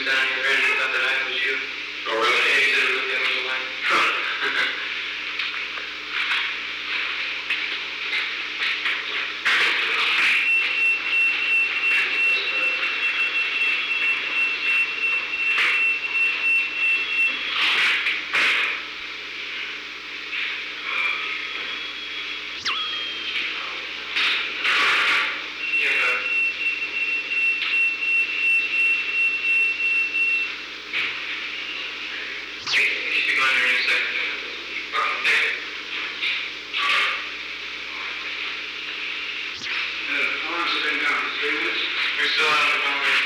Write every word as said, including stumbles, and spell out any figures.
was down here ready and thought that I was you. Oh, really? Yeah, he said it looked that was alike. Huh. We're still on the phone.